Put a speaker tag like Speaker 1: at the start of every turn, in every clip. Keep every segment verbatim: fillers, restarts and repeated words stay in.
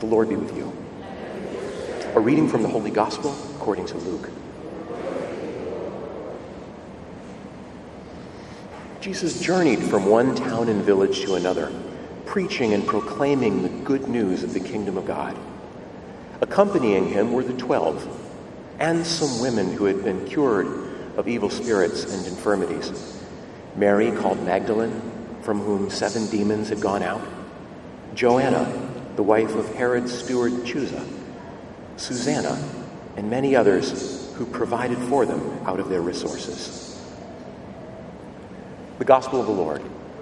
Speaker 1: The Lord be with you. A reading from the Holy Gospel according to Luke. Jesus journeyed from one town and village to another, preaching and proclaiming the good news of the kingdom of God. Accompanying him were the twelve, and some women who had been cured of evil spirits and infirmities. Mary, called Magdalene, from whom seven demons had gone out. Joanna, the wife of Herod's steward Chuza. Susanna, and many others who provided for them out of their resources. The Gospel of the Lord.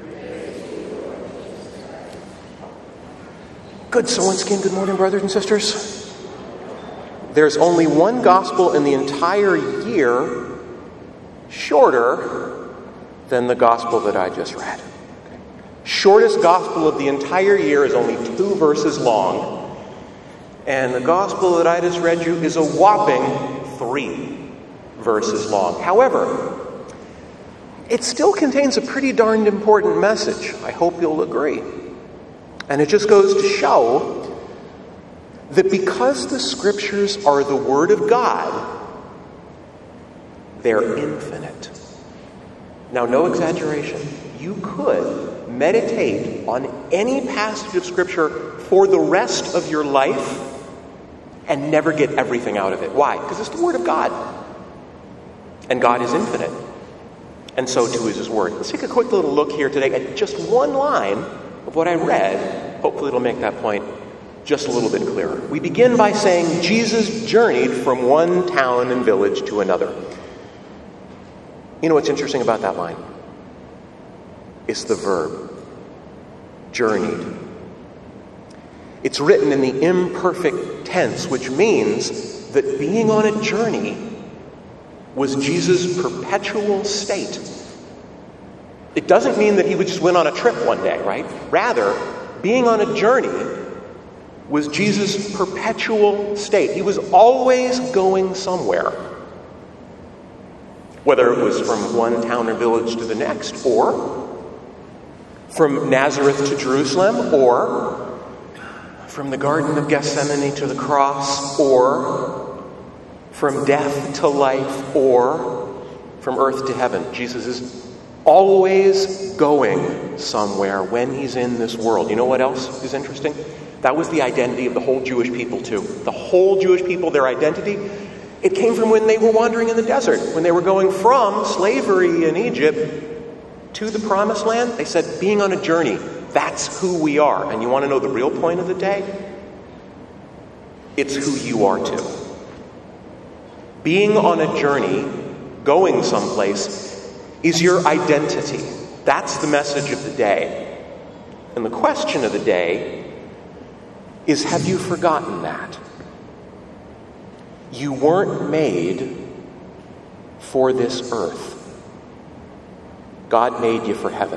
Speaker 1: Good Sowinskin, good morning, brothers and sisters. There's only one Gospel in the entire year shorter than the Gospel that I just read. Shortest Gospel of the entire year is only two verses long, and the Gospel that I just read you is a whopping three verses long. However, it still contains a pretty darned important message. I hope you'll agree. And it just goes to show that because the Scriptures are the Word of God, they're infinite. Now, no exaggeration. You could meditate on any passage of Scripture for the rest of your life and never get everything out of it. Why? Because it's the Word of God. And God is infinite. And so too is His Word. Let's take a quick little look here today at just one line of what I read. Hopefully it'll make that point just a little bit clearer. We begin by saying Jesus journeyed from one town and village to another. You know what's interesting about that line? It's the verb, journeyed. It's written in the imperfect tense, which means that being on a journey was Jesus' perpetual state. It doesn't mean that he just went on a trip one day, right? Rather, being on a journey was Jesus' perpetual state. He was always going somewhere. Whether it was from one town or village to the next, or from Nazareth to Jerusalem, or from the Garden of Gethsemane to the cross, or from death to life, or from earth to heaven. Jesus is always going somewhere when he's in this world. You know what else is interesting? That was the identity of the whole Jewish people too. The whole Jewish people, their identity, it came from when they were wandering in the desert. When they were going from slavery in Egypt to the promised land, they said, being on a journey, that's who we are. And you want to know the real point of the day? It's who you are too. Being on a journey, going someplace, is your identity. That's the message of the day. And the question of the day is, have you forgotten that? You weren't made for this earth. God made you for heaven.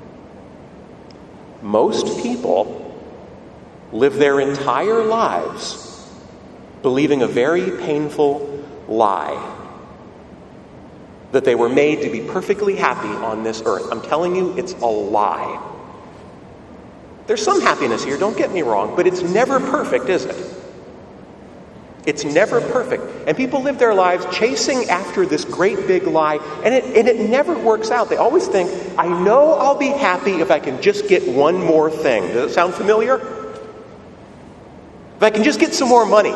Speaker 1: Most people live their entire lives believing a very painful lie, that they were made to be perfectly happy on this earth. I'm telling you, it's a lie. There's some happiness here, don't get me wrong, but it's never perfect, is it? It's never perfect. And people live their lives chasing after this great big lie, and it, and it never works out. They always think, I know I'll be happy if I can just get one more thing. Does it sound familiar? If I can just get some more money,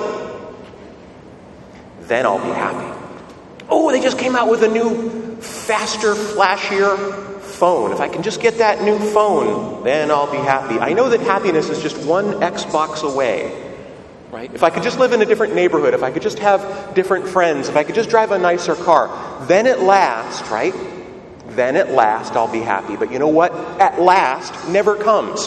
Speaker 1: then I'll be happy. Oh, they just came out with a new, faster, flashier phone. If I can just get that new phone, then I'll be happy. I know that happiness is just one Xbox away, right? If I could just live in a different neighborhood, if I could just have different friends, if I could just drive a nicer car, then at last, right? Then at last I'll be happy. But you know what? At last never comes.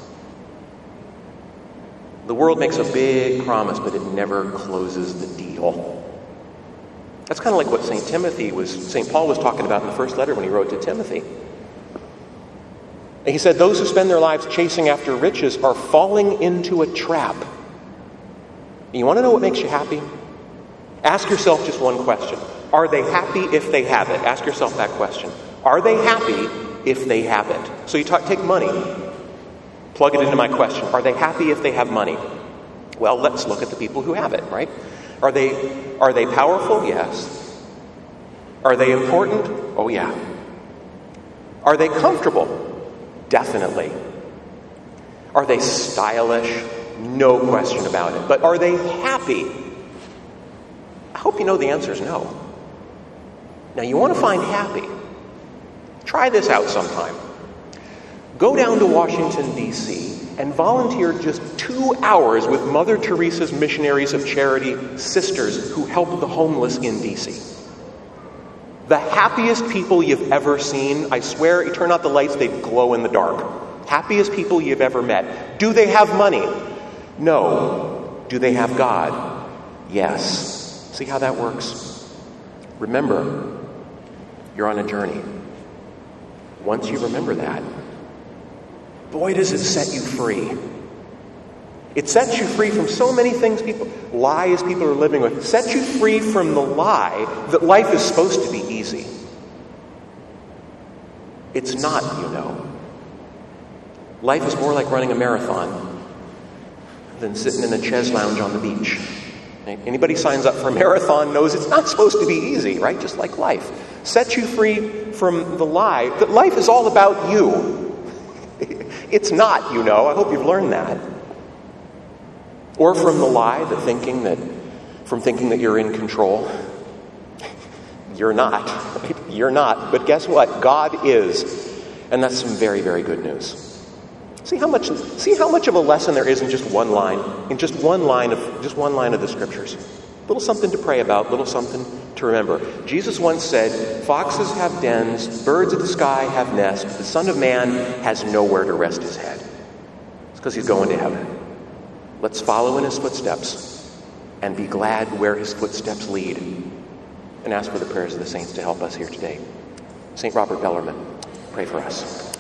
Speaker 1: The world makes a big promise, but it never closes the deal. That's kind of like what Saint Timothy was, Saint Paul was talking about in the first letter when he wrote to Timothy. And he said, those who spend their lives chasing after riches are falling into a trap. And you want to know what makes you happy? Ask yourself just one question. Are they happy if they have it? Ask yourself that question. Are they happy if they have it? So you talk, take money, plug it into my question. Are they happy if they have money? Well, let's look at the people who have it, right? Are they, are they powerful? Yes. Are they important? Oh, yeah. Are they comfortable? Definitely. Are they stylish? No question about it. But are they happy? I hope you know the answer is no. Now, you want to find happy. Try this out sometime. Go down to Washington, D C, and volunteer just two hours with Mother Teresa's Missionaries of Charity sisters who help the homeless in D C. The happiest people you've ever seen. I swear, you turn out the lights, they glow in the dark. Happiest people you've ever met. Do they have money? No. Do they have God? Yes. See how that works? Remember, you're on a journey. Once you remember that, boy, does it set you free. It sets you free from so many things people, lies people are living with. It sets you free from the lie that life is supposed to be easy. It's not, you know. Life is more like running a marathon than sitting in a chaise lounge on the beach. Anybody signs up for a marathon knows it's not supposed to be easy, right? Just like life. Sets you free from the lie that life is all about you. It's not, you know. I hope you've learned that. Or from the lie that thinking that, from thinking that you're in control. You're not. You're not. But guess what? God is. And that's some very, very good news. See how much, see how much of a lesson there is in just one line, in just one line of, just one line of the scriptures. Little something to pray about, little something to remember. Jesus once said, "Foxes have dens, birds of the sky have nests, the Son of Man has nowhere to rest his head." It's because he's going to heaven. Let's follow in his footsteps and be glad where his footsteps lead. And ask for the prayers of the saints to help us here today. Saint Robert Bellarmine, pray for us.